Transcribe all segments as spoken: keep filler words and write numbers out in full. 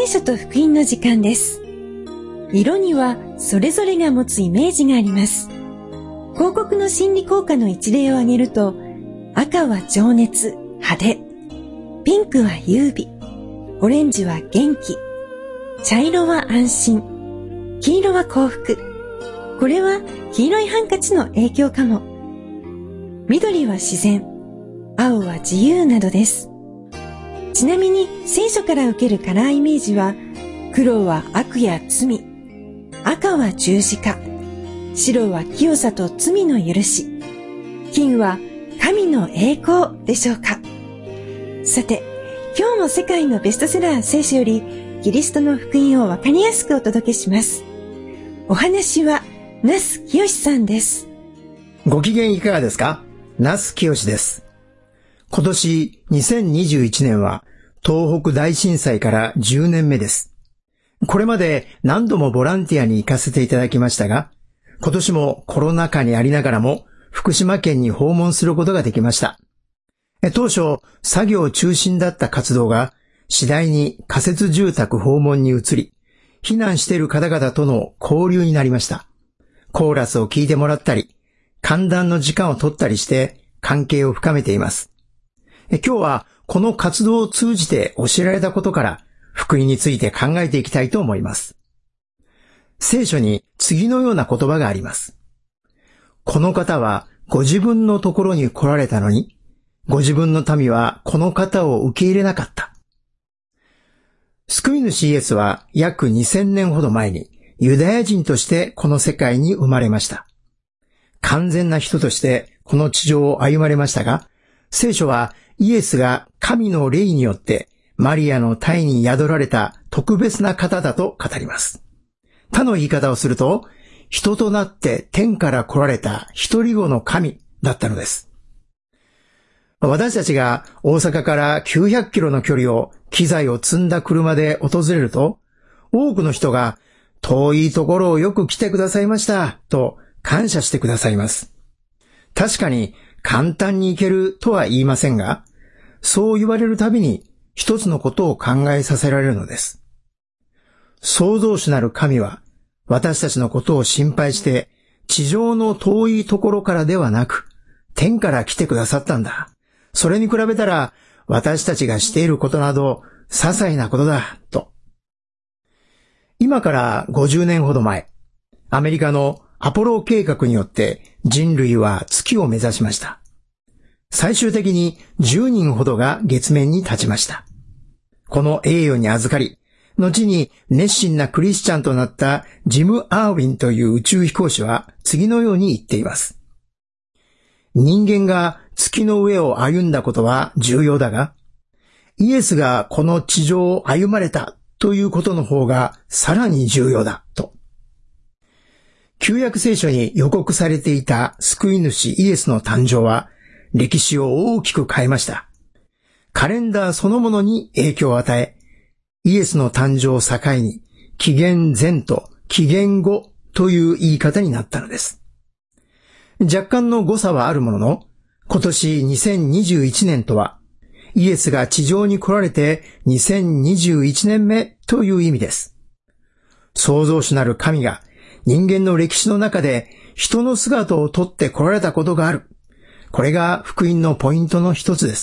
書と福音の時間です。色にはそれぞれが持つイメージがあります。広告の心理効果の一例を挙げると、赤は情熱、派手、ピンクは優美、オレンジは元気、茶色は安心、黄色は幸福。これは黄色いハンカチの影響かも。緑は自然、青は自由などです。ちなみに聖書から受けるカラーイメージは、黒は悪や罪、赤は十字架、白は清さと罪の許し、金は神の栄光でしょうか。さて、今日も世界のベストセラー聖書よりキリストの福音をわかりやすくお届けします。お話は那須清さんです。 ご機嫌いかがですか？那須清です。今年にせんにじゅういちねんは東北大震災からじゅうねんめです。これまで何度もボランティアに行かせていただきましたが、今年もコロナ禍にありながらも福島県に訪問することができました。当初、作業中心だった活動が次第に仮設住宅訪問に移り、避難している方々との交流になりました。コーラスを聞いてもらったり、歓談の時間を取ったりして関係を深めています。今日はこの活動を通じて教えられたことから福音について考えていきたいと思います。聖書に次のような言葉があります。この方はご自分のところに来られたのに、ご自分の民はこの方を受け入れなかった。救い主イエスは約にせんねんほど前にユダヤ人としてこの世界に生まれました。完全な人としてこの地上を歩まれましたが、聖書はイエスが神の霊によってマリアの胎に宿られた特別な方だと語ります。他の言い方をすると、人となって天から来られた一人子の神だったのです。私たちが大阪からきゅうひゃくキロの距離を機材を積んだ車で訪れると、多くの人が遠いところをよく来てくださいましたと感謝してくださいます。確かに簡単に行けるとは言いませんが、そう言われるたびに一つのことを考えさせられるのです。創造主なる神は私たちのことを心配して地上の遠いところからではなく天から来てくださったんだ。それに比べたら私たちがしていることなど些細なことだと。今からごじゅうねんほど前、アメリカのアポロ計画によって人類は月を目指しました。最終的にじゅうにんほどが月面に立ちました。この栄誉に預かり、後に熱心なクリスチャンとなったジム・アーウィンという宇宙飛行士は次のように言っています。人間が月の上を歩んだことは重要だが、イエスがこの地上を歩まれたということの方がさらに重要だと。旧約聖書に予告されていた救い主イエスの誕生は歴史を大きく変えました。カレンダーそのものに影響を与え、イエスの誕生を境に紀元前と紀元後という言い方になったのです。若干の誤差はあるものの、今年にせんにじゅういちねんとはイエスが地上に来られてにせんにじゅういちねんめという意味です。創造主なる神が人間の歴史の中で人の姿をとって来られたことがある。これが福音のポイントの一つです。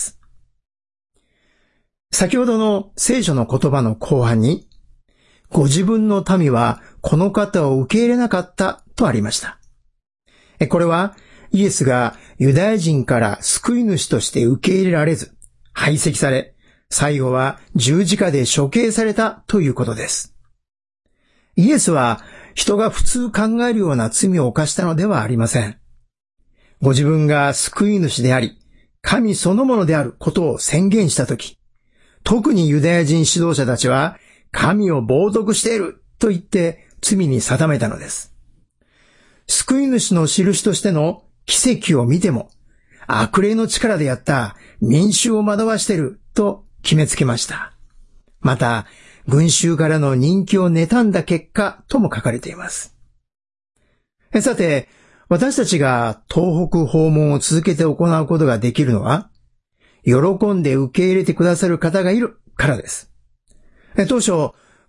先ほどの聖書の言葉の後半に、ご自分の民はこの方を受け入れなかったとありました。これはイエスがユダヤ人から救い主として受け入れられず、排斥され、最後は十字架で処刑されたということです。イエスは人が普通考えるような罪を犯したのではありません。ご自分が救い主であり、神そのものであることを宣言したとき、特にユダヤ人指導者たちは神を冒涜していると言って罪に定めたのです。救い主の印としての奇跡を見ても、悪霊の力でやった民衆を惑わしていると決めつけました。また、群衆からの人気を妬んだ結果とも書かれています。さて、私たちが東北訪問を続けて行うことができるのは、喜んで受け入れてくださる方がいるからです。当初、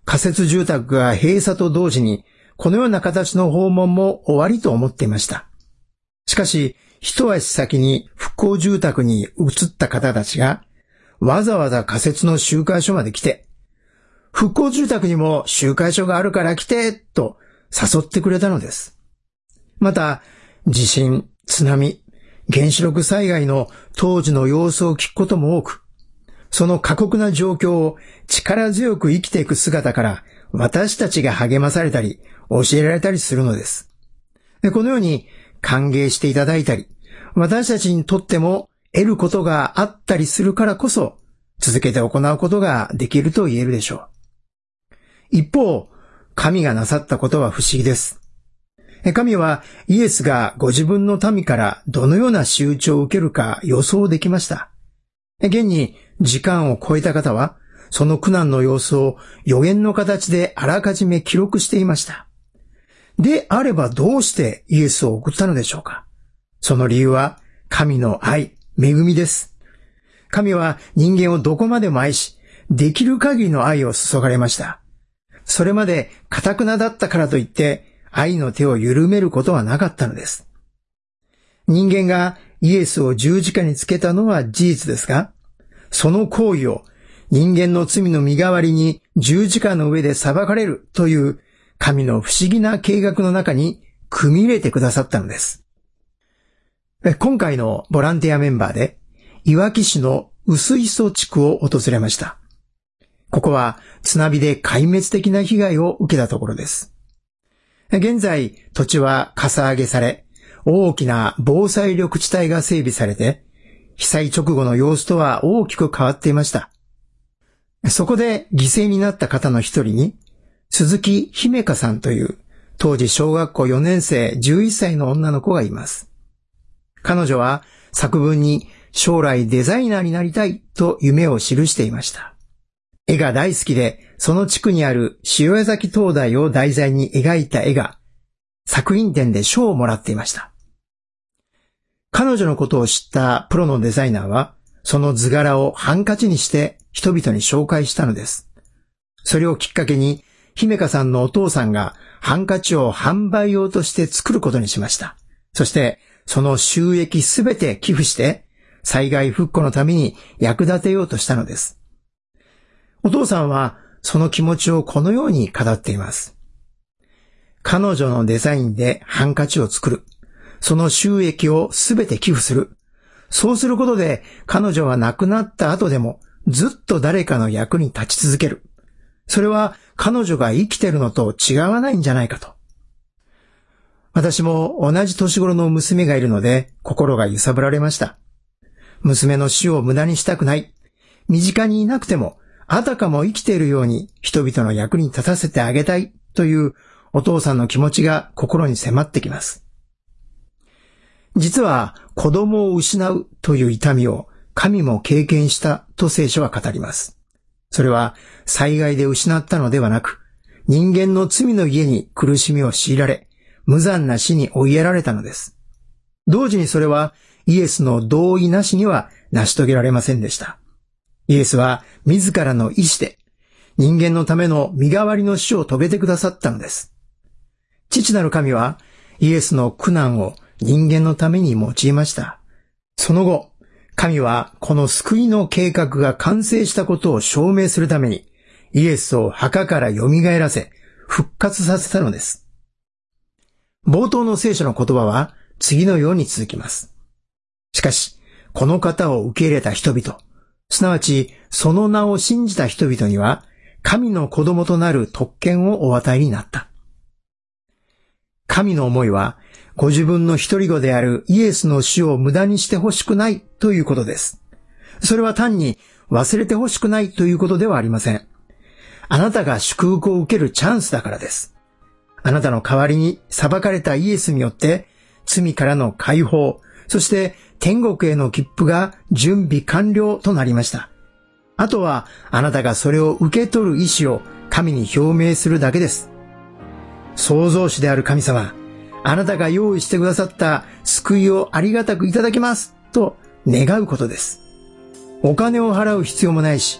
仮設住宅が閉鎖と同時に、このような形の訪問も終わりと思っていました。しかし、一足先に復興住宅に移った方たちが、わざわざ仮設の集会所まで来て、復興住宅にも集会所があるから来て、と誘ってくれたのです。また、地震、津波、原子力災害の当時の様子を聞くことも多く、その過酷な状況を力強く生きていく姿から私たちが励まされたり、教えられたりするのです。で、このように歓迎していただいたり、私たちにとっても得ることがあったりするからこそ、続けて行うことができると言えるでしょう。一方、神がなさったことは不思議です。神はイエスがご自分の民からどのような仕打ちを受けるか予想できました。現に時間を超えた方は、その苦難の様子を予言の形であらかじめ記録していました。であればどうしてイエスを送ったのでしょうか。その理由は神の愛、恵みです。神は人間をどこまでも愛し、できる限りの愛を注がれました。それまで堅くなだったからといって愛の手を緩めることはなかったのです。人間がイエスを十字架につけたのは事実ですが、その行為を人間の罪の身代わりに十字架の上で裁かれるという神の不思議な計画の中に組み入れてくださったのです。今回のボランティアメンバーで、いわき市の薄磯地区を訪れました。ここは津波で壊滅的な被害を受けたところです。現在、土地はかさ上げされ、大きな防災緑地帯が整備されて、被災直後の様子とは大きく変わっていました。そこで犠牲になった方の一人に、鈴木姫香さんという当時小学校よねん生じゅういっさいの女の子がいます。彼女は作文に将来デザイナーになりたいと夢を記していました。絵が大好きで、その地区にある塩谷崎灯台を題材に描いた絵が作品展で賞をもらっていました。彼女のことを知ったプロのデザイナーは、その図柄をハンカチにして人々に紹介したのです。それをきっかけに、姫香さんのお父さんがハンカチを販売用として作ることにしました。そして、その収益すべて寄付して、災害復興のために役立てようとしたのです。お父さんは、その気持ちをこのように語っています。彼女のデザインでハンカチを作る。その収益をすべて寄付する。そうすることで彼女は亡くなった後でもずっと誰かの役に立ち続ける。それは彼女が生きてるのと違わないんじゃないかと。私も同じ年頃の娘がいるので心が揺さぶられました。娘の死を無駄にしたくない。身近にいなくてもあたかも生きているように人々の役に立たせてあげたいというお父さんの気持ちが心に迫ってきます。実は子供を失うという痛みを神も経験したと聖書は語ります。それは災害で失ったのではなく、人間の罪の家に苦しみを強いられ、無残な死に追いやられたのです。同時にそれはイエスの同意なしには成し遂げられませんでした。イエスは自らの意志で人間のための身代わりの死を遂げてくださったのです。父なる神はイエスの苦難を人間のために用いました。その後、神はこの救いの計画が完成したことを証明するために、イエスを墓から蘇らせ、復活させたのです。冒頭の聖書の言葉は次のように続きます。しかし、この方を受け入れた人々、すなわちその名を信じた人々には、神の子供となる特権をお与えになった。神の思いは、ご自分の一人子であるイエスの死を無駄にしてほしくないということです。それは単に忘れてほしくないということではありません。あなたが祝福を受けるチャンスだからです。あなたの代わりに裁かれたイエスによって罪からの解放、そして天国への切符が準備完了となりました。あとはあなたがそれを受け取る意思を神に表明するだけです。創造主である神様、あなたが用意してくださった救いをありがたくいただきますと願うことです。お金を払う必要もないし、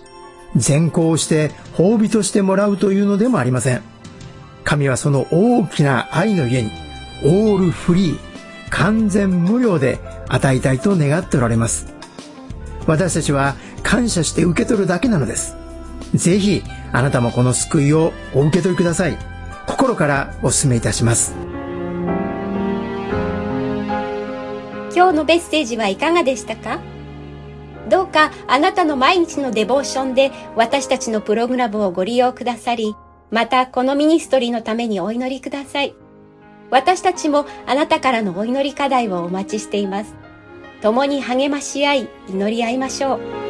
善行して褒美としてもらうというのでもありません。神はその大きな愛の家にオールフリー、完全無料で与えたいと願っておられます。私たちは感謝して受け取るだけなのです。ぜひあなたもこの救いをお受け取りください。心からお勧めいたします。 今日のメッセージはいかがでしたか？どうかあなたの毎日のデボーションで私たちのプログラムをご利用くださり、またこのミニストリーのためにお祈りください。私たちもあなたからのお祈り課題をお待ちしています。共に励まし合い、祈り合いましょう。